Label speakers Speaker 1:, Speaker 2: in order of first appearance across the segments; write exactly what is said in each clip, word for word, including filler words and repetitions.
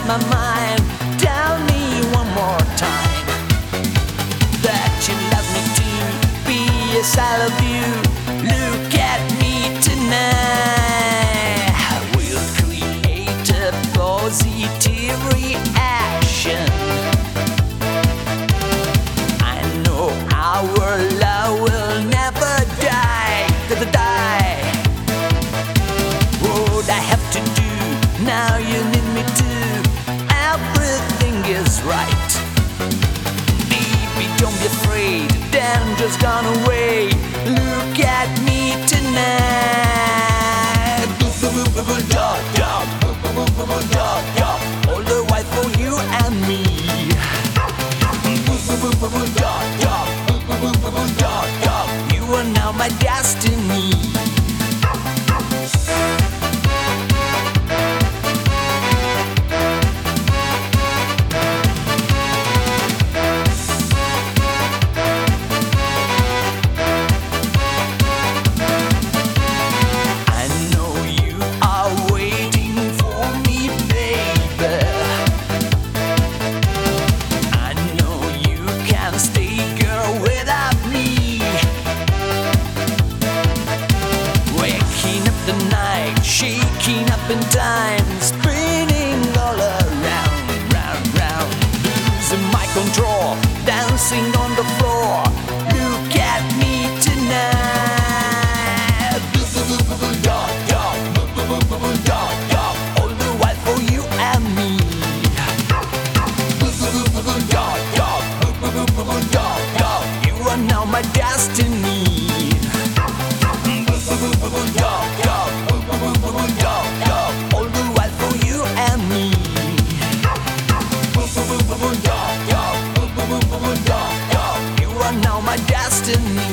Speaker 1: my mind. Tell me one more time that you love me too. Be as I love you. Look at me tonight. We'll create a positive reaction. I know our love will never die, die. What I have to do now, you need me to. Everything is right. Baby, don't be afraid. Danger's gone away. Look at me tonight. Dog, dog, dog, dog. All the while for you and me. Dog, dog, dog, dog. You are now my destiny. Shaking up in time, spinning all around, round, round. Losing my control, dancing on the floor. Look at me tonight. Dog, dog, dog, dog. All the while for you and me. Dog, dog, dog, dog. You are now my destiny. Dog, dog. Dog, dog, all the while for you and me. Dog, dog, dog, dog, you are now my destiny.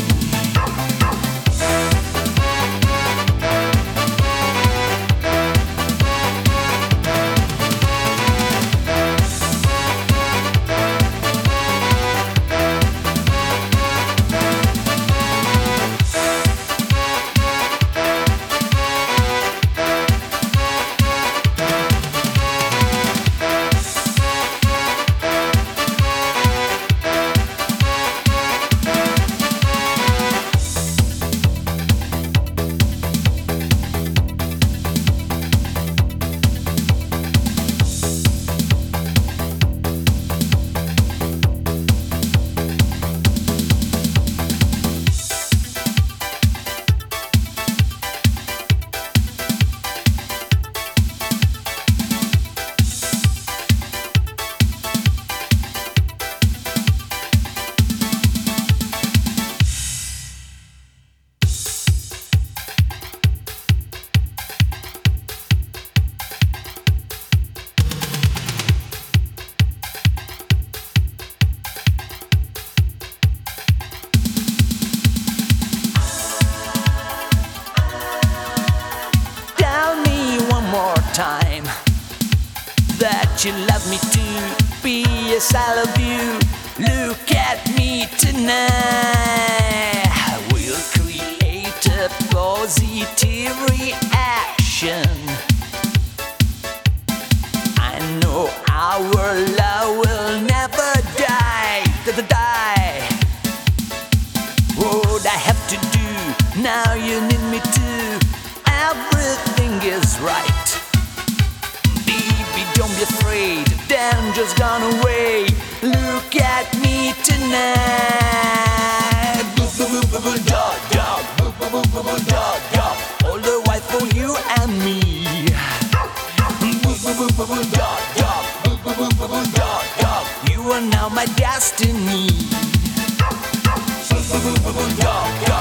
Speaker 1: Time that you love me too. Be as I love you. Look at me tonight. We'll create a positive reaction. I know our love will never die, die. What I have to do now, you need me to. Everything is right. Don't be afraid, danger's gone away. Look at me tonight. Dog, dog, dog, dog. All the while for you and me. Dog, dog, dog, dog. You are now my destiny. Dog, dog.